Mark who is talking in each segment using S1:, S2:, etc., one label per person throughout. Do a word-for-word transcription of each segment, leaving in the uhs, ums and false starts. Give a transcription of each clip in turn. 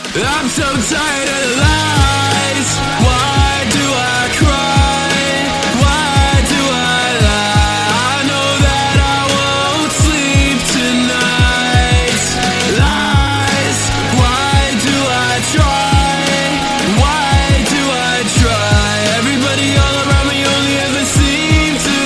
S1: I'm so tired of the lies. Why do I cry? Why do I lie? I know that I won't sleep tonight. Lies. Why do I try? Why do I try? Everybody all around me only ever seem to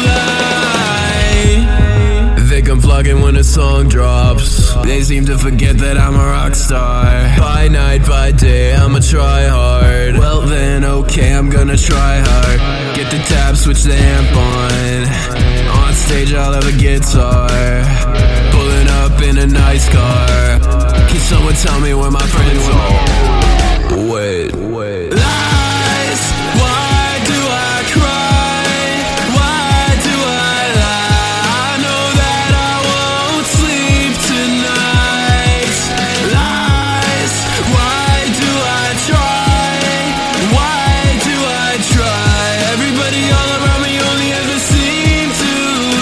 S1: lie. Think I'm vlogging when a song drops. They seem to forget that I'm a rock star. By night, by day, I'ma try hard. Well then, okay, I'm gonna try hard. Get the tab, switch the amp on. On stage, I'll have a guitar. Pulling up in a nice car. Can someone tell me where my friends are? Wait, wait. Lies! Why do I cry? Why do I lie? I know that I won't sleep tonight. Lies! Why do I try? Why do I try? Everybody all around me only ever seem to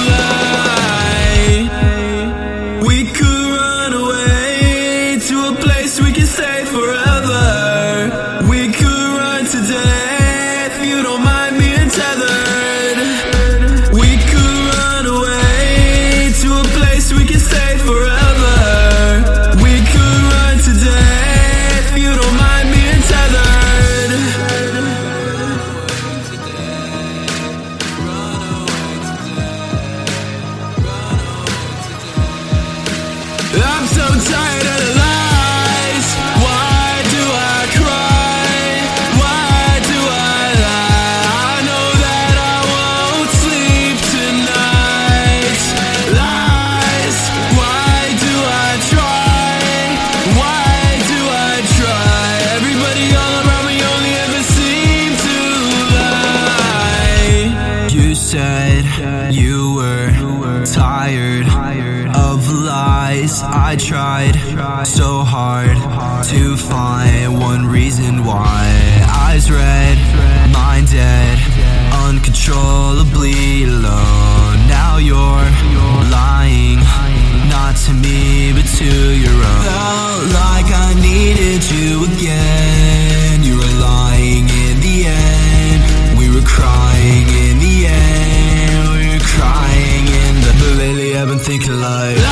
S1: lie. We could run away to a place we can stay forever. We could run to death, you don't mind being tethered. We could run away to a place we can stay forever. We could run to death, you don't mind being tethered. I'm so tired of the lies. Why do I cry? Why do I lie? I know that I won't sleep tonight. Lies. Why do I try? Why do I try? Everybody all around me only ever seem to lie. You said you were tired of lies. I tried so hard to find one reason why. Eyes red, mind dead, uncontrollably alone. Now you're lying, not to me but to your own. Felt like I needed you again. You were lying in the end. We were crying in the end. We were crying in the. But lately I've been thinking like.